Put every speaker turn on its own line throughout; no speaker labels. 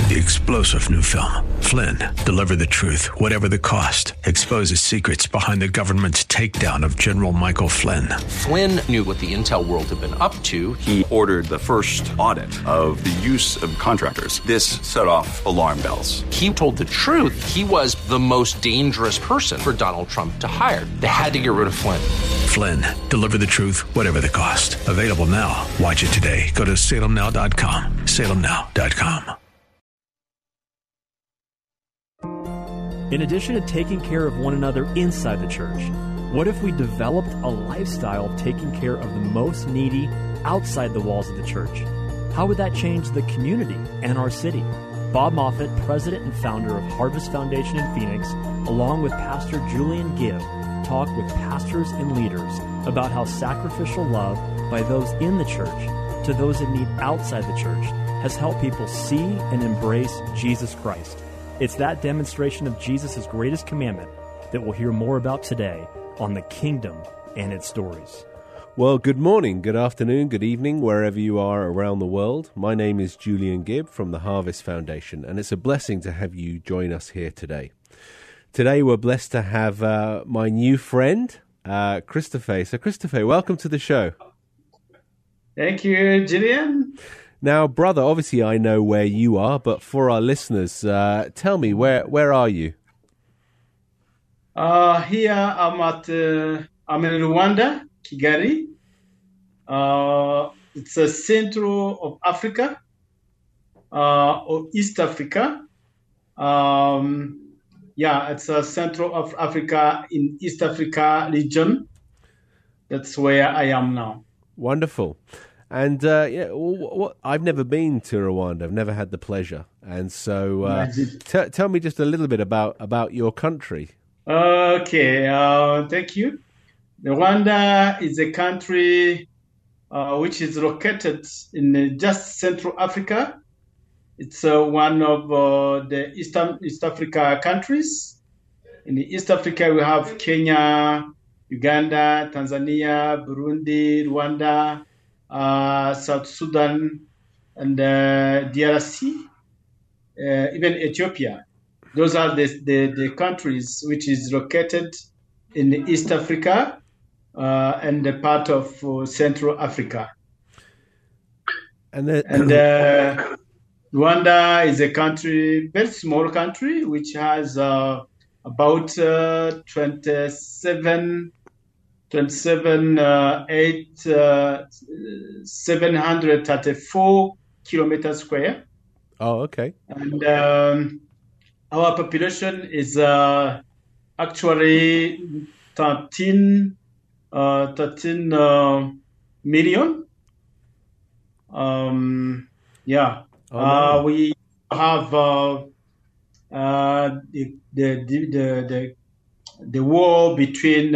The explosive new film, Flynn, deliver the truth, whatever the cost, exposes secrets behind the government's takedown of General Michael Flynn.
Flynn knew what the intel world had been up to.
He ordered the first audit of the use of contractors. This set off alarm bells.
He told the truth. He was the most dangerous person for Donald Trump to hire. They had to get rid of Flynn.
Flynn, deliver the truth, whatever the cost. Available now. Watch it today. Go to salemnow.com. salemnow.com.
In addition to taking care of one another inside the church, what if we developed a lifestyle of taking care of the most needy outside the walls of the church? How would that change the community and our city? Bob Moffett, president and founder of Harvest Foundation in Phoenix, along with Pastor Julian Gibb, talk with pastors and leaders about how sacrificial love by those in the church to those in need outside the church has helped people see and embrace Jesus Christ. It's that demonstration of Jesus' greatest commandment that we'll hear more about today on The Kingdom and Its Stories.
Well, good morning, good afternoon, good evening, wherever you are around the world. My name is Julian Gibb from the Harvest Foundation, and it's a blessing to have you join us here today. Today we're blessed to have my new friend, Christopher. So, Christopher, welcome to the show.
Thank you, Julian.
Now, brother, obviously I know where you are, but for our listeners, tell me, where are you?
Here I'm in Rwanda, Kigali. It's the central of Africa, or East Africa. It's a central of Africa in East Africa region. That's where I am now.
Wonderful. And I've never been to Rwanda. I've never had the pleasure. And so tell me just a little bit about your country.
Okay, thank you. Rwanda is a country which is located in just Central Africa. It's one of the East Africa countries. In East Africa, we have Kenya, Uganda, Tanzania, Burundi, Rwanda, South Sudan, and DRC, even Ethiopia. Those are the countries which is located in East Africa and the part of Central Africa.
And
Rwanda is a country, very small country, which has about 734 kilometers square.
Oh, okay.
And our population is actually 13 million. We have the war between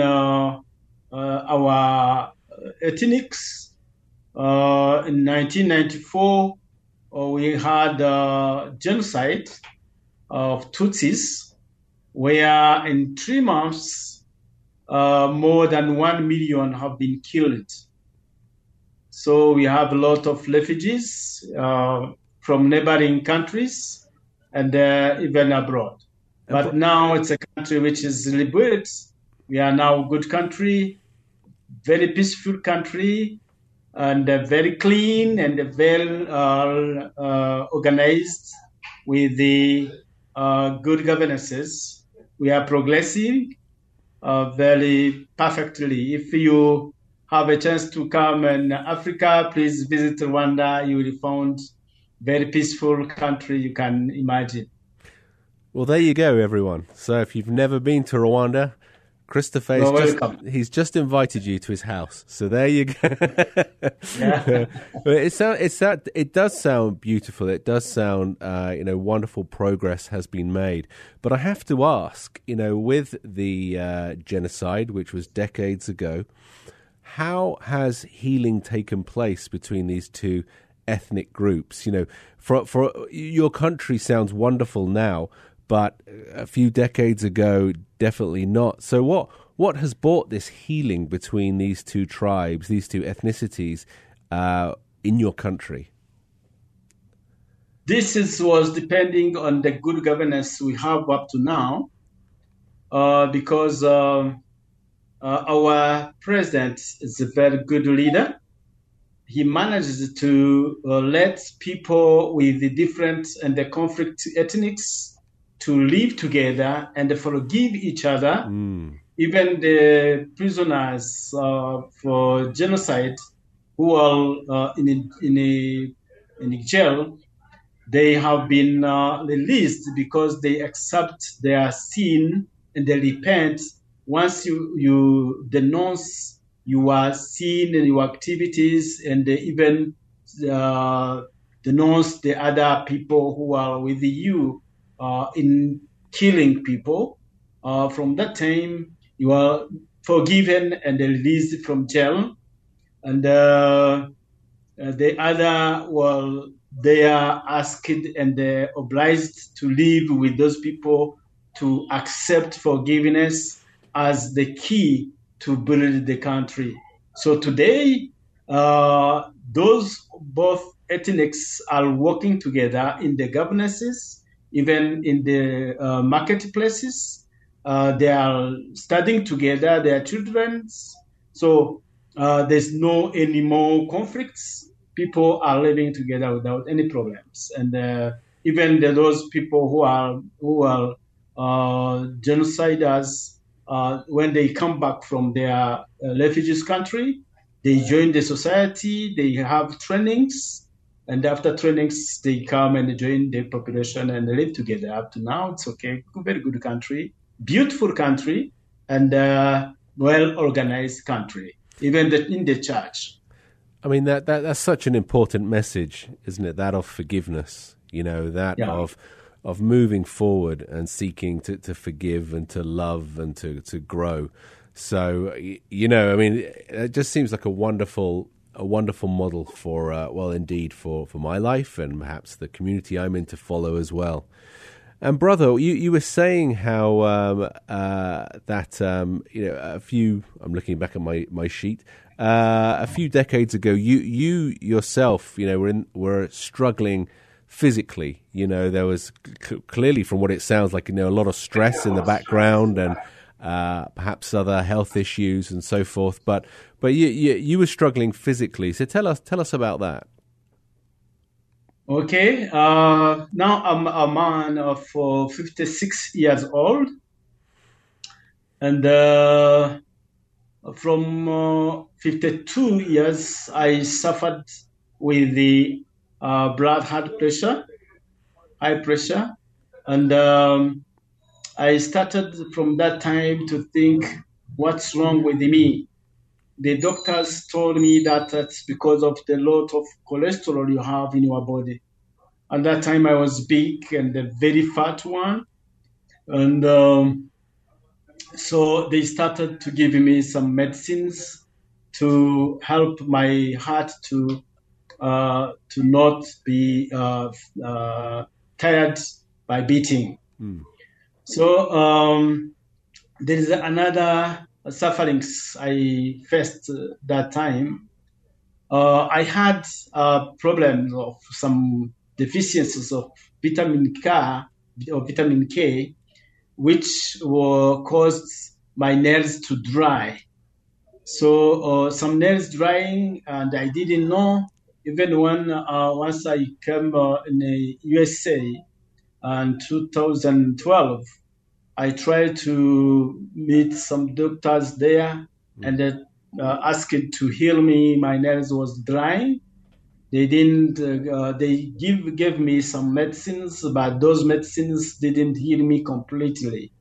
our ethnics. In 1994, we had genocide of Tutsis, where in 3 months, more than 1 million have been killed. So we have a lot of refugees from neighboring countries and even abroad. But now it's a country which is liberated. We are now a good country, very peaceful country, and very clean and well organized with the good governances. We are progressing very perfectly. If you have a chance to come in Africa, please visit Rwanda. You will find very peaceful country you can imagine.
Well, there you go, everyone. So if you've never been to Rwanda, Christopher, he's just invited you to his house. So there you go.
Yeah.
It does sound beautiful. It does sound, wonderful progress has been made. But I have to ask, with the genocide, which was decades ago, how has healing taken place between these two ethnic groups? For your country sounds wonderful now, but a few decades ago, definitely not. So what has brought this healing between these two tribes, these two ethnicities, in your country?
was depending on the good governance we have up to now, because our president is a very good leader. He manages to let people with the different and the conflict ethnics to live together and forgive each other. Even the prisoners for genocide who are in a jail, they have been released because they accept their sin and they repent. Once you denounce your sin and your activities, and they even denounce the other people who are with you in killing people, from that time you are forgiven and released from jail. And the other, well, they are asked and they're obliged to live with those people, to accept forgiveness as the key to build the country. So today, those both ethnics are working together in the governances, even in the marketplaces. They are studying together, their children. So there's no any more conflicts. People are living together without any problems. And even those people who are genociders, when they come back from their refugees country, they join the society, they have trainings, and after trainings, they come and join the population and they live together. Up to now, it's okay. Very good country, beautiful country, and well-organized country, even in the church.
I mean, that's such an important message, isn't it? That of forgiveness, of moving forward and seeking to forgive and to love and to grow. So, I mean, it just seems like a wonderful model for, indeed, for my life and perhaps the community I'm in to follow as well. And brother, you were saying how a few, I'm looking back at my sheet, a few decades ago, you yourself, were struggling physically. There was clearly, from what it sounds like, a lot of stress in the background and perhaps other health issues and so forth. But you were struggling physically. So tell us about that.
Okay. Now I'm a man of 56 years old, and from 52 years I suffered with the blood high pressure, and I started from that time to think, what's wrong with me? The doctors told me that that's because of the lot of cholesterol you have in your body. At that time, I was big and a very fat one. And so they started to give me some medicines to help my heart to not be tired by beating. So there is another sufferings I faced that time. I had problems of some deficiencies of vitamin K, which caused my nails to dry. So some nails drying, and I didn't know. Even when once I came in the USA in 2012, I tried to meet some doctors there, and they asked to heal me. My nails was drying. They didn't. They gave me some medicines, but those medicines didn't heal me completely.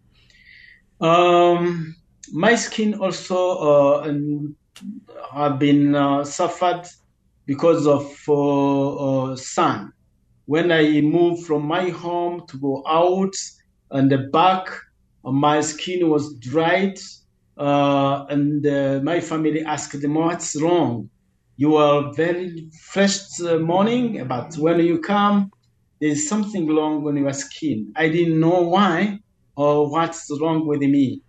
My skin also have been suffered because of sun. When I moved from my home to go out, and the back of my skin was dried, and my family asked them, "What's wrong? You are very fresh morning, but when you come, there's something wrong on your skin." I didn't know why or what's wrong with me.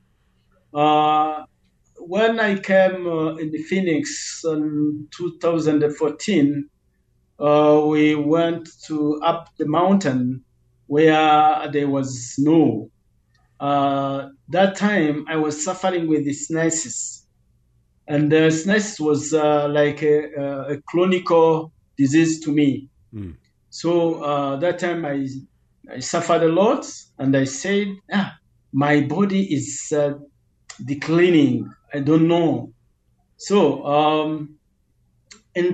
When I came in Phoenix in 2014, we went up the mountain where there was snow. That time I was suffering with the snisis, and the snisis was like a chronic disease to me. So that time I suffered a lot, and I said, my body is declining. I don't know. So in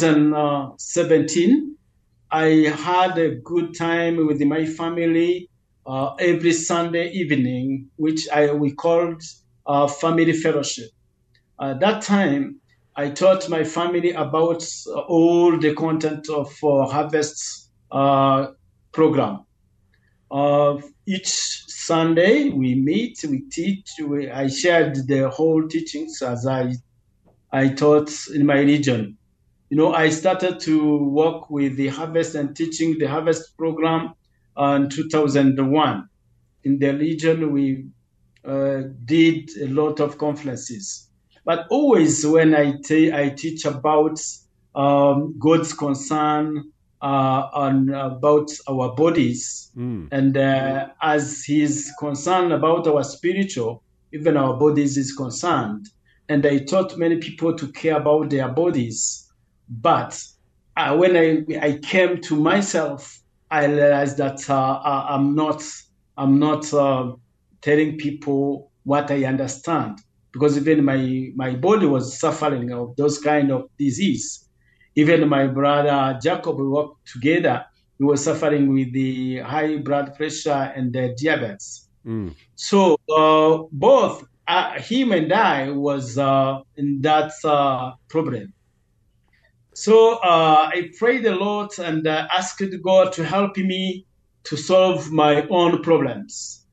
2017, I had a good time with my family every Sunday evening, which we called family fellowship. That time, I taught my family about all the content of Harvest program. Each Sunday, we meet, we teach. I shared the whole teachings as I taught in my region. I started to work with the Harvest and teaching the Harvest program in 2001. In the region, we did a lot of conferences. But always when I teach about God's concern and about our bodies, and as He's concerned about our spiritual, even our bodies is concerned. And I taught many people to care about their bodies. But when I came to myself, I realized that I'm not telling people what I understand, because even my body was suffering of those kind of disease. Even my brother Jacob, we worked together. He was suffering with the high blood pressure and the diabetes. So both him and I was in that problem. So I prayed a lot and asked God to help me to solve my own problems.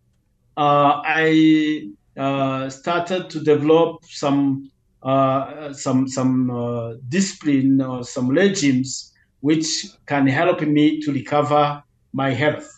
I started to develop some discipline or some regimes which can help me to recover my health.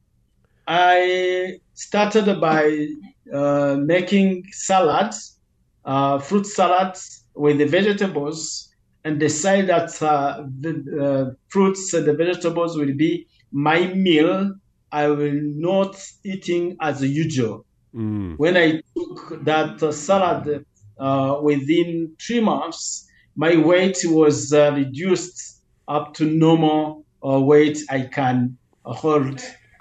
I started by making salads, fruit salads with the vegetables, and decide that the fruits and the vegetables will be my meal. I will not eating as usual. When I took that salad within 3 months, my weight was reduced up to normal weight I can hold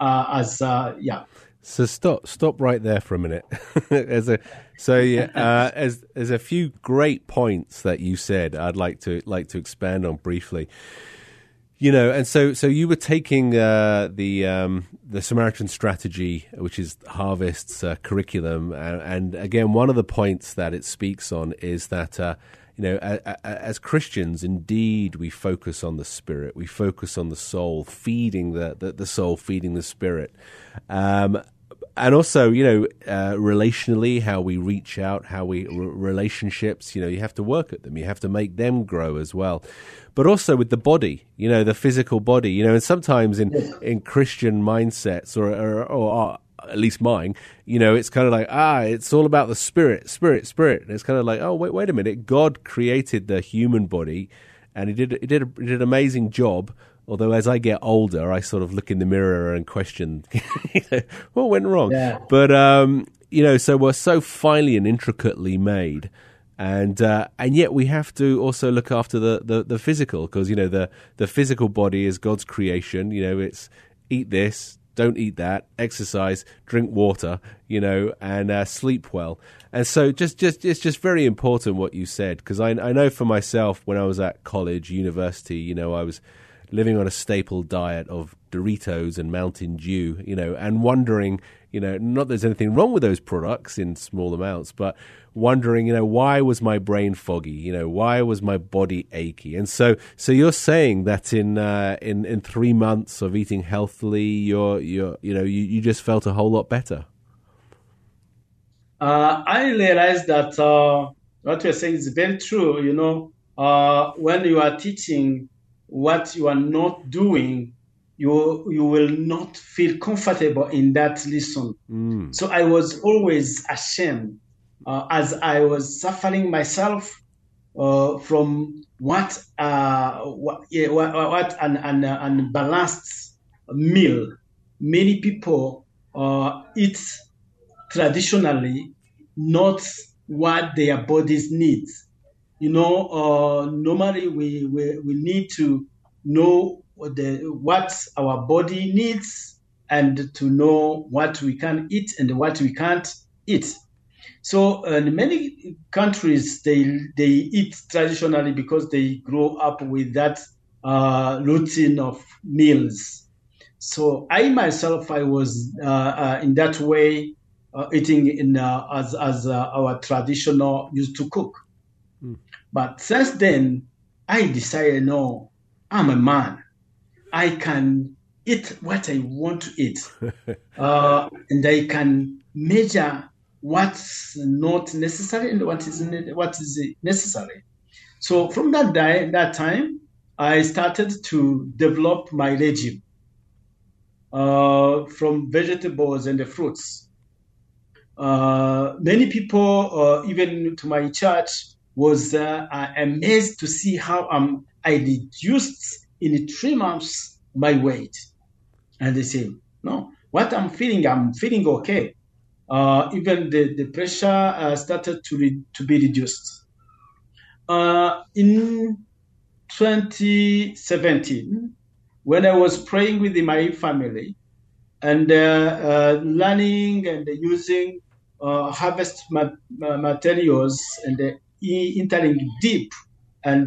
So stop right there for a minute. There's a few great points that you said I'd like to expand on briefly. And so you were taking the Samaritan strategy, which is Harvest's curriculum, and again, one of the points that it speaks on is that as Christians, indeed, we focus on the spirit, we focus on the soul, feeding the soul, feeding the spirit. And also, relationally, how we reach out, how we relationships, you have to work at them. You have to make them grow as well. But also with the body, the physical body, and sometimes in Christian mindsets or at least mine, it's kind of like, it's all about the spirit. And it's kind of like, oh, wait a minute. God created the human body and he did an amazing job. Although as I get older, I sort of look in the mirror and question, what went wrong? Yeah. But, so we're so finely and intricately made. And yet we have to also look after the physical, because, the physical body is God's creation. It's eat this, don't eat that, exercise, drink water, and sleep well. And so it's just very important what you said, because I know for myself when I was at college, university, I was living on a staple diet of Doritos and Mountain Dew, and wondering, not that there's anything wrong with those products in small amounts, but wondering, why was my brain foggy? Why was my body achy? And so you're saying that in 3 months of eating healthily, you just felt a whole lot better.
I realized that what you're saying is very true. When you are teaching what you are not doing, you will not feel comfortable in that lesson. So I was always ashamed as I was suffering myself. from what an balanced meal. Many people eat traditionally, not what their bodies need. Normally we need to know what our body needs and to know what we can eat and what we can't eat. So in many countries, they eat traditionally because they grow up with that routine of meals. So I myself, I was in that way eating in as our traditional used to cook. But since then, I decided, no, I'm a man. I can eat what I want to eat, and I can measure what's not necessary and what is necessary. So from that time, I started to develop my regime from vegetables and the fruits. Many people, even to my church, was amazed to see how I reduced in 3 months my weight. And they say, no, what I'm feeling okay. Even the pressure started to be reduced. In 2017, when I was praying with my family and learning and using harvest materials and entering deep and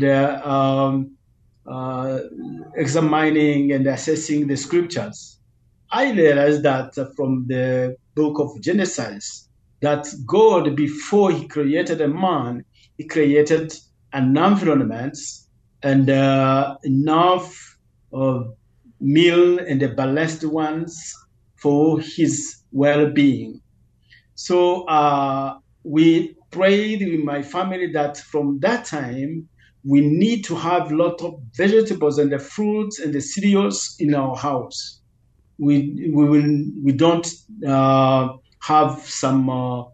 examining and assessing the scriptures, I realized that from the book of Genesis, that God, before he created a man, he created an environment and enough meal and the balanced ones for his well-being. So we prayed with my family that from that time, we need to have a lot of vegetables and the fruits and the cereals in our house. We don't have some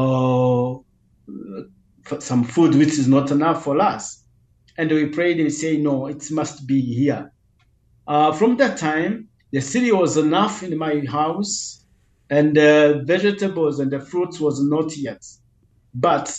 food which is not enough for us, and we prayed and say no, it must be here. From that time, the cereal was enough in my house, and the vegetables and the fruits was not yet. But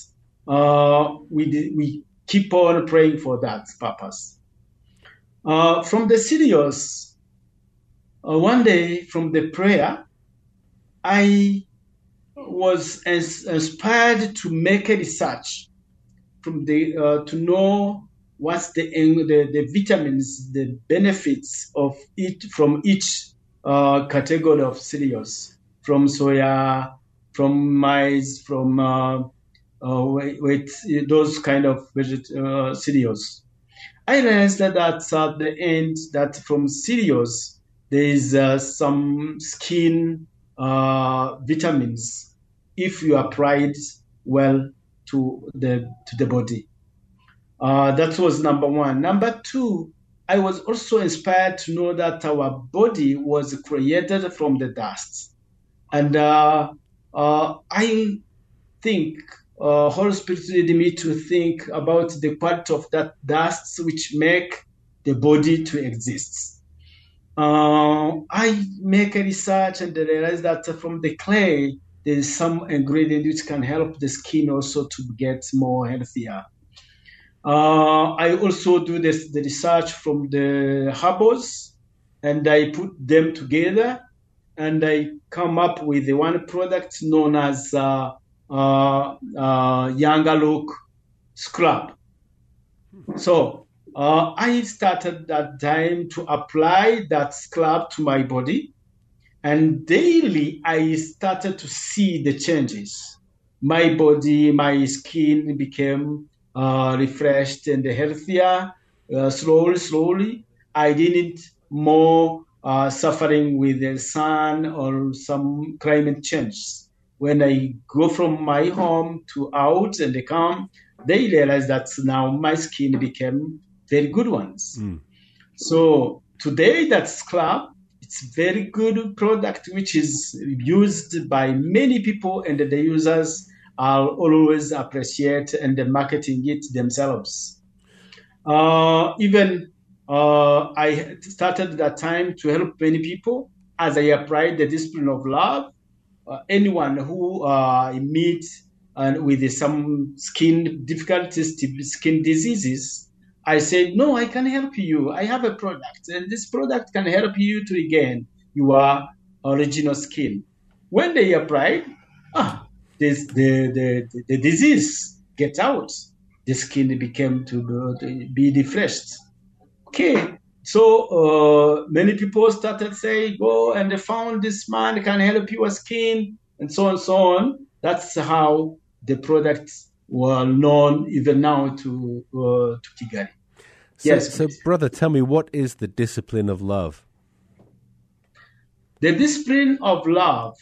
we keep on praying for that purpose. From the cereals. One day from the prayer, I was inspired to make a research from to know what's the vitamins, the benefits of from each category of cereals, from soya, from maize, from those kind of cereals. I realized that at the end that from cereals, there is some skin vitamins if you applied well to the body. That was number one. Number two, I was also inspired to know that our body was created from the dust. And I think Holy Spirit led me to think about the part of that dust which make the body to exist. I make a research and realize that from the clay, there is some ingredient which can help the skin also to get more healthier. I also do the research from the herbals, and I put them together, and I come up with the one product known as Yangaluk Scrub. So I started that time to apply that scrub to my body, and daily I started to see the changes. My body, my skin became refreshed and healthier. Slowly, I didn't more suffering with the sun or some climate change. When I go from my home to out and they come, they realize that now my skin became very good ones. So today that scrub, it's very good product which is used by many people, and the users are always appreciate and marketing it themselves. Even I started that time to help many people as I applied the discipline of love. Anyone who meets with some skin difficulties, skin diseases, I said, no, I can help you. I have a product, and this product can help you to regain your original skin. When they applied, the disease get out. The skin became to be refreshed. Okay, so many people started saying, go and they found this man can help your skin, and so on and so on. That's how the products were known even now to Kigali.
So, brother, tell me, what is the discipline of love?
The discipline of love,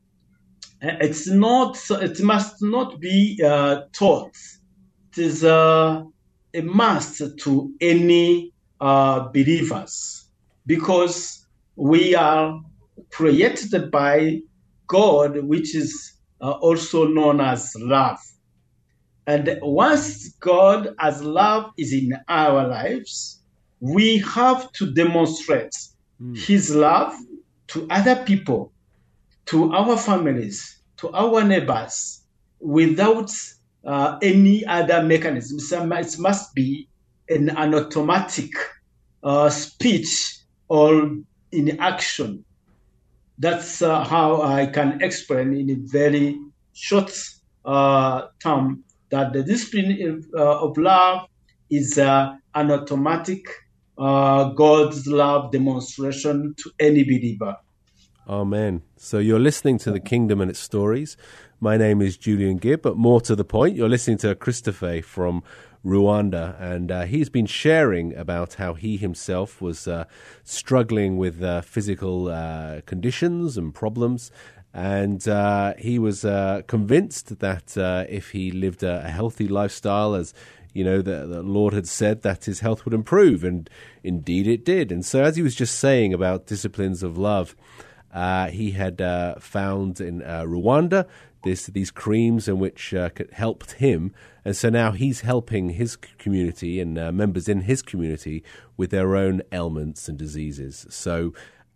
it must not be taught. It is a must to any believers, because we are created by God, which is also known as love. And once God as love is in our lives, we have to demonstrate his love to other people, to our families, to our neighbors, without any other mechanism. It must be an automatic speech or in action. That's how I can explain in a very short term that the discipline of love is an automatic God's love demonstration to any believer.
Amen. So you're listening to The Kingdom and Its Stories. My name is Julian Gibb, but more to the point, you're listening to Christopher from Rwanda, and he's been sharing about how he himself was struggling with physical conditions and problems, and he was convinced that if he lived a healthy lifestyle, as you know, the Lord had said, that his health would improve, and indeed it did. And so as he was just saying about disciplines of love, he had found in Rwanda these creams in which helped him, and so now he's helping his community and members in his community with their own ailments and diseases. So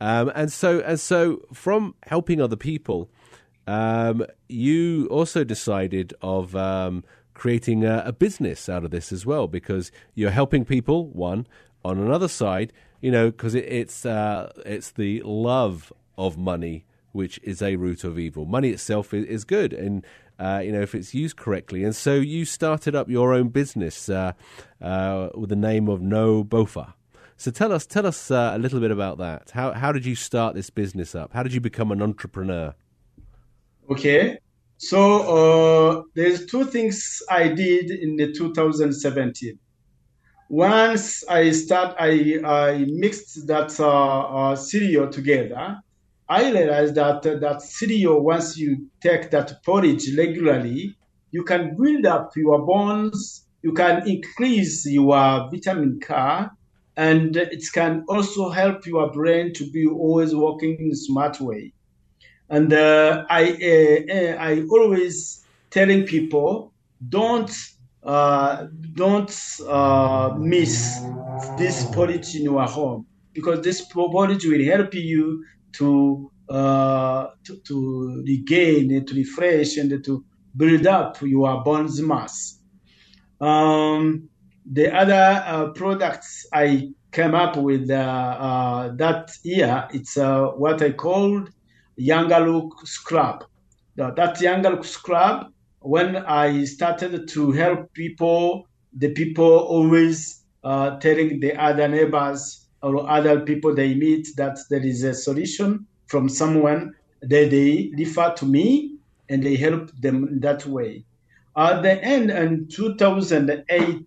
from helping other people, you also decided of creating a business out of this as well, because you're helping people. One, on another side, you know, because it's the love of money which is a root of evil. Money itself is good, and if it's used correctly. And so you started up your own business with the name of No Bofa. So tell us a little bit about that. How did you start this business up? How did you become an entrepreneur?
Okay, so there's two things I did in the 2017. Once I mixed that cereal together. I realized that cereal, once you take that porridge regularly, you can build up your bones, you can increase your vitamin K, and it can also help your brain to be always working in a smart way. And I always telling people, don't miss this porridge in your home, because this porridge will help you to regain and to refresh and to build up your bones mass. The other products I came up with that year, it's what I called Yangaluk Scrub. That Yangaluk Scrub, when I started to help people, the people always telling the other neighbors or other people they meet that there is a solution from someone, they refer to me and they help them that way. At the end, in 2018,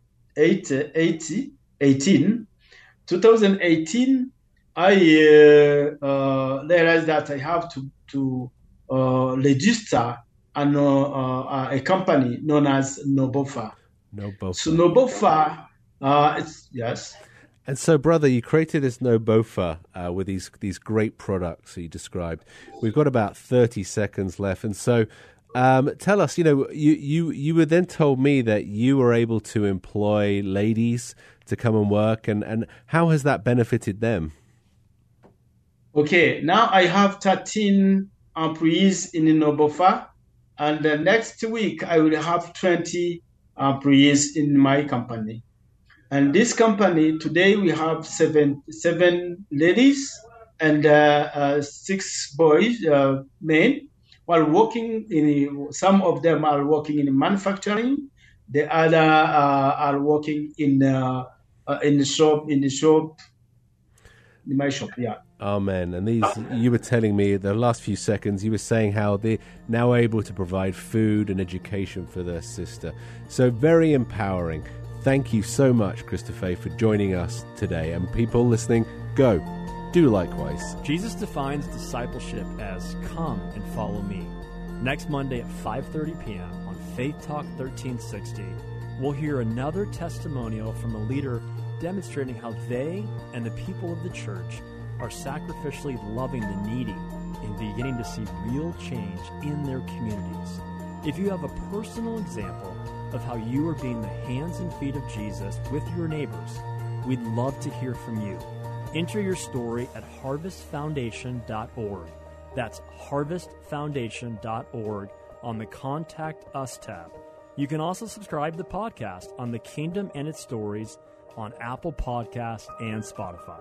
I realized that I have to register a company known as No Bofa.
No Bofa.
So No Bofa, yes.
And so, brother, you created this No Bofa with these great products that you described. We've got about 30 seconds left, and so Tell us, you were then told me that you were able to employ ladies to come and work, and how has that benefited them?
Okay, now I have 13 employees in Nobofa, and next week I will have 20 employees in my company. And this company, today we have seven ladies and 6 boys, men, while working some of them are working in manufacturing, the other are working in the shop, in my shop, yeah.
Amen. And these, you were telling me the last few seconds, you were saying how they're now able to provide food and education for their sister. So very empowering. Thank you so much, Christopher, for joining us today. And people listening, go. Do likewise.
Jesus defines discipleship as come and follow me. Next Monday at 5:30 p.m. on Faith Talk 1360, we'll hear another testimonial from a leader demonstrating how they and the people of the church are sacrificially loving the needy and beginning to see real change in their communities. If you have a personal example of how you are being the hands and feet of Jesus with your neighbors, we'd love to hear from you. Enter your story at harvestfoundation.org. That's harvestfoundation.org on the Contact Us tab. You can also subscribe to the podcast on The Kingdom and Its Stories on Apple Podcasts and Spotify.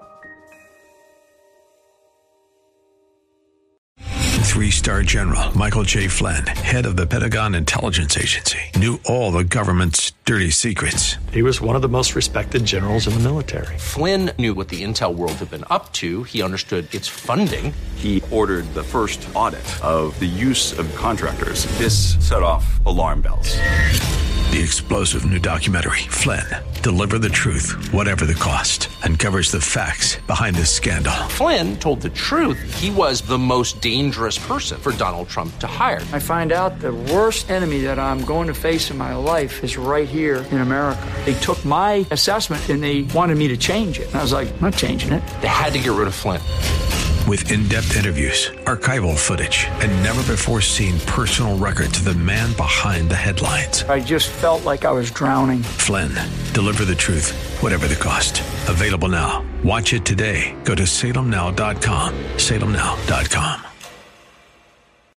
3-star General Michael J. Flynn, head of the Pentagon Intelligence Agency, knew all the government's dirty secrets.
He was one of the most respected generals in the military.
Flynn knew what the intel world had been up to. He understood its funding.
He ordered the first audit of the use of contractors. This set off alarm bells.
The explosive new documentary, Flynn, Deliver the Truth, Whatever the Cost, uncovers the facts behind this scandal.
Flynn told the truth. He was the most dangerous person for Donald Trump to hire.
I find out the worst enemy that I'm going to face in my life is right here in America. They took my assessment and they wanted me to change it. And I was like, I'm not changing it.
They had to get rid of Flynn.
With in-depth interviews, archival footage, and never-before-seen personal records of the man behind the headlines.
I just felt like I was drowning.
Flynn, Deliver the Truth, Whatever the Cost. Available now. Watch it today. Go to salemnow.com. salemnow.com.